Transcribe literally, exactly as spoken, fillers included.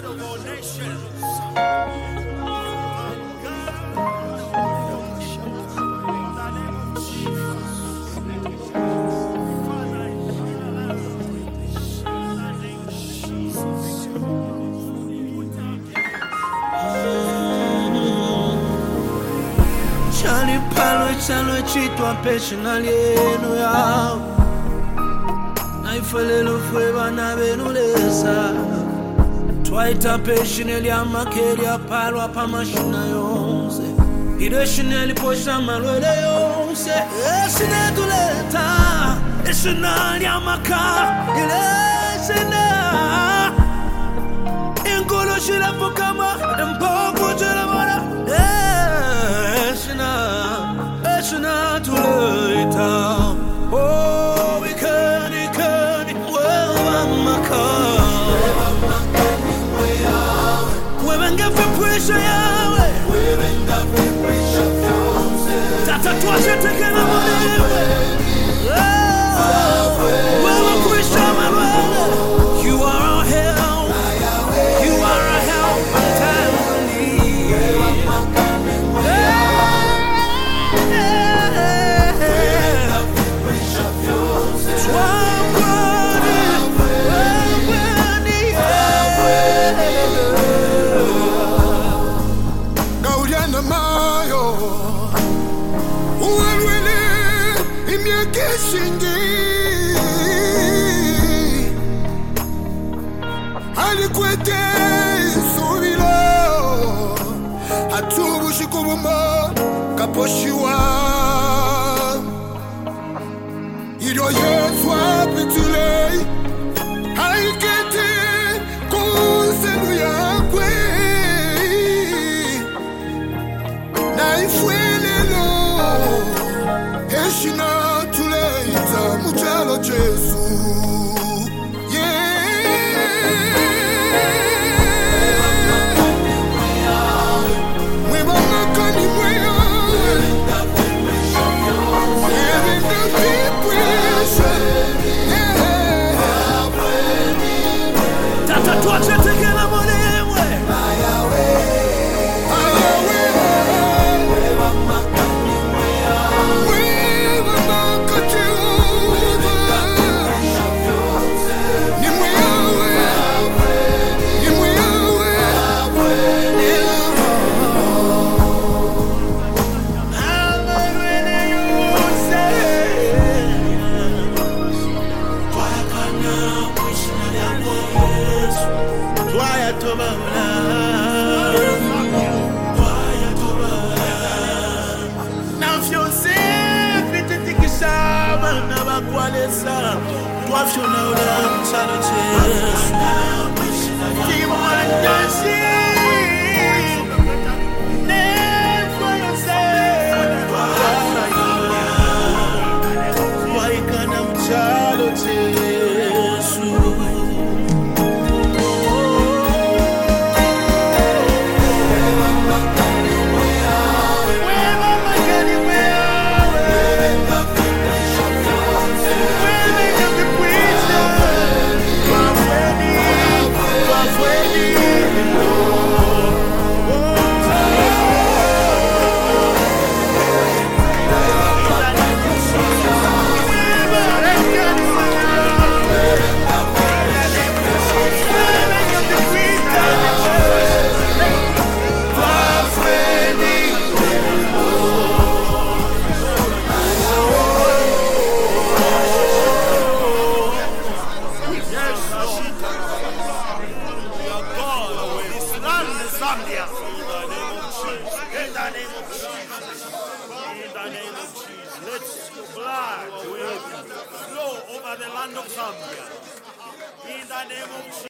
God of all nations. Chali palo chalo chitwa personal yenu ya na ifelelo fwe bana benulesa twaita personal ya makeli ya palo apa mashina yonse ideshineli posha malwele yonse esine tuleta esina ya maka ilesina ingolo shila fukama mpoku jela mona Esina tuleta oh we can we can well maka we benga for pressure yawe we benga for pressure tata tuache tekena mwewe we we pressure mwewe you are our help you are our help in time of need Alikwete subilo atubu shikubuma kaposhiwa ilo yeswa pitule haikete konselu yakwe na ifwelelo heshina tuleita muchalo Jesu. Tuache tekena mwewe Tuafshona ula mchalo Jesu Kimwandasi Nefo yose Waikana mchalo Jesu Zambia. In the name of Jesus. In the name of Jesus. Let your blood will flow over the land of Zambia. In the name of Jesus.